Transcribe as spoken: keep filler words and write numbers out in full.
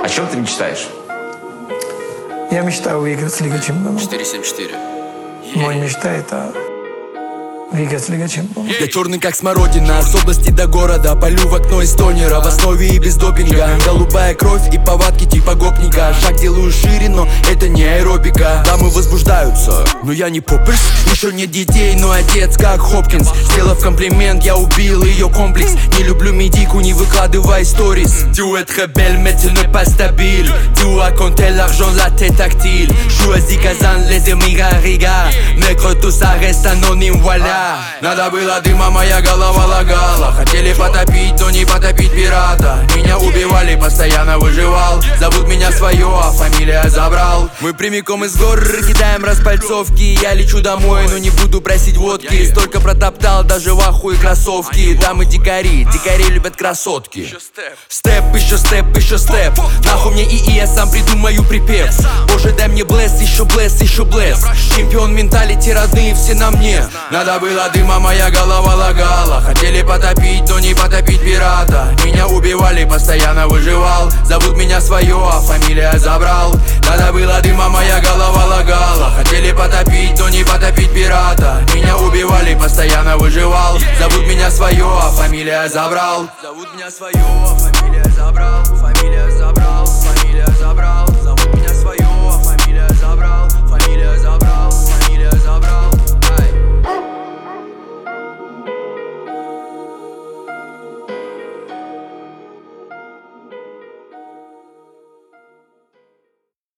О чем ты мечтаешь? Я мечтаю выиграть Лигу Чемпионов. четыре семь четыре. Мой мечта — это выиграть Лигу Чемпионов. Я черный как смородина, с области до города. Полю в окно из тонера, в основе и без допинга. Голубая кровь и повадки типа гопника. Шаг делаю шире, но это не аэробика. Дамы возбуждаются, но я не попперс. Еще нет детей, но отец как Хопкинс. Сделав комплимент, я убил ее комплекс. Не люблю медику, не выкладывай сторис. Tu es très belle, mais tu n'es pas stable. Tu as compté l'argent, la tête tactile. Choisis Kazan, les Émirats, Riga. Nègre, tout ça reste anonyme, voilà. Надо было дыма, моя голова лагала. Хотели потопить, но не потопить пирата. Меня убивали, постоянно выживал. Зовут меня свое, а фамилия забрал. Мы прямиком из гор кидаем распальцовки. Я лечу домой, но не буду просить водки. Столько протоптал, даже в ахуе кроссовки. Там и дикари, дикари любят красотки. Степ, еще степ, еще степ. Нахуй мне ИИ, я сам придумаю припев. Боже, дай мне блесс, еще блесс, еще блесс. Чемпион менталити, родные все на мне. Надо было дыма, моя голова лагала. Хотели потопить, но не потопить пирата. Меня убивали, постоянно выживал. Зовут меня свое, а фамилия забрал. Надо было дыма, моя голова лагала. Хотели потопить, но не потопить пирата. Меня убивали, постоянно выживал. Зовут меня свое, а фамилия забрал. Зовут меня свое, а фамилия забрал. Фамилия забрал, фамилия забрал. Зовут меня свое, а фамилия забрал. Фамилия забрал.